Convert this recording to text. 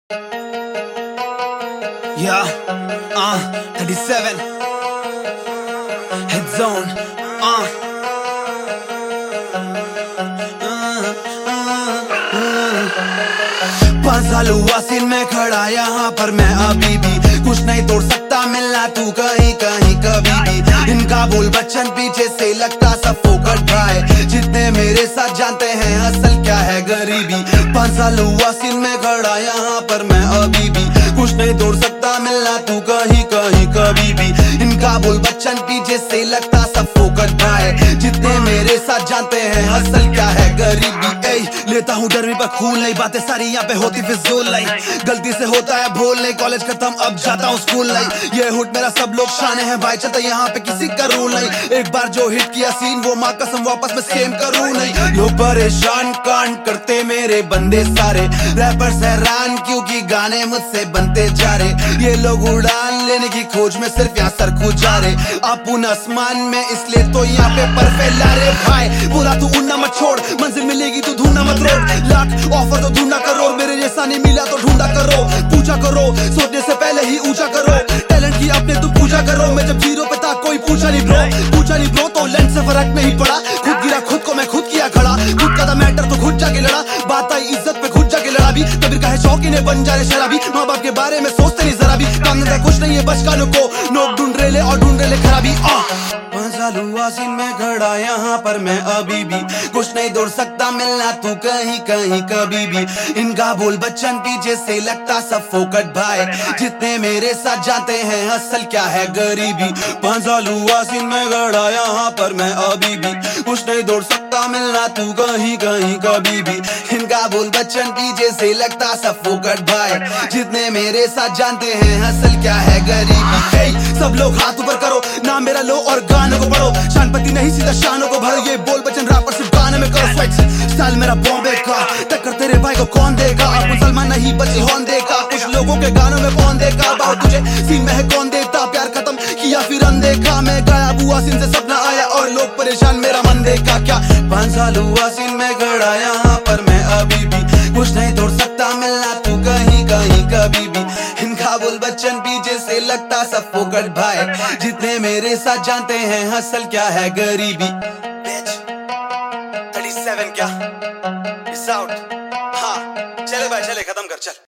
Yeah, 37 Head Zone. 5 साल हुआ scene में खड़ा यहाँ पर मैं अभी भी कुछ नहीं तोड़ सकता मिलना तू कहीं कहीं कभी भी। इनका बोल बच्चन पीछे से लगता सब फोकट भाई, जितने मेरे साथ जानते हैं असल क्या है गरीबी। 5 साल हुआ सीन में खड़ा यहाँ पर मैं अभी भी कुछ नहीं तोड़ सकता मिलना तू कहीं कहीं कभी भी। इनका बोल बच्चन पीछे से लगता सब फोकट भाई, जितने मेरे साथ जानते हैं असल क्या है गरीबी। लेता हूँ डर पर खून नहीं, बातें सारी यहाँ पे होती फिजूल नहीं, गलती से होता है भूल नहीं। कॉलेज खत्म अब जाता हूँ स्कूल नहीं, ये हुड मेरा सब लोग शाने हैं भाई, चलता यहाँ पे किसी का रूल नहीं। एक बार जो हिट किया सीन वो माँ कसम वापस मैं सेम करूँ नहीं। लोग परेशान कांड करते मेरे बंदे सारे, रैपर्स हैरान क्योंकि गाने मुझसे बनते जा रहे। ये लोग उड़ान लेने की खोज में सिर्फ यहाँ सर को जा रहे, अपुन आसमान में इसलिए तो यहाँ पे पर फैला रे भाई। बोला तू उड़ना मत छोड़, मंजिल मिलेगी तो ढूंढना मत रोड, लाख ऑफर तो ढूंढना करो, मेरे जैसा नहीं मिला तो ढूंढा करो। पूजा करो सोचने से पहले ही ऊंचा करो, टैलेंट की अपने तुम पूजा करो। मैं जब जीरो पे था कोई पूछा नहीं ब्रो तो लेंस से फर्क नहीं पड़ा। खुद गिरा खुद को मैं खुद किया खड़ा, खुद का था मैटर तो खुद जाके लड़ा। बात आई इज्जत पे खुद जाके लड़ा भी, कबीर का है शौकीन है बन जा रहे शराबी। माँ बाप के बारे में सोचते नहीं जरा भी, काम धंधा कुछ नहीं है बचकानों को, लोग ढूंढ रहे और ढूंढ रहे खराबी। 5 साल हुआ सीन में खड़ा यहाँ पर मैं अभी भी कुछ नहीं तोड़ सकता मिलना तू कहीं कहीं कभी भी। इनका बोल बच्चन पीछे से लगता सब फोकट भाई, जितने मेरे साथ जाते हैं असल क्या है गरीबी। 5 साल हुआ सीन में खड़ा यहाँ पर मैं अभी भी कुछ नहीं तोड़ सकता मिलना तू कहीं कहीं कभी भी। इनका बोल बच्चन पीछे से लगता सब फोकट भाई, जितने मेरे साथ जानते हैं असल क्या है गरीबी। सब लोग हाथ ऊपर करो, नाम मेरा लो और गानों को पढ़ो, शानपति नहीं सीधा शानों को भरो। ये बोल बच्चन रैपर सिर्फ गाने में करो स्वेट, स्टाइल मेरा बॉम्बे का, टक्कर तेरे भाई को कौन देगा। अपन सलमान नहीं बची हॉर्न देखा, कुछ लोगों के गानों में कौन देखा। बात तुझे सीन में है कौन देता, प्यार खत्म किया फिर अनदेखा। मैं गाया बुआ सीन से सपना आया और लोग परेशान मेरा मन देखा क्या। 5 साल हुआ सीन में खड़ा यहाँ पर मैं अभी भी कुछ नहीं तोड़ सकता मिलना तू कहीं कहीं कभी भी। इनका बोल बच्चन पीछे से लगता सब फोकट भाई, जितने मेरे साथ जानते हैं असल क्या है गरीबी। 37 क्या? Peace out। हाँ चले भाई चले, खत्म कर चल।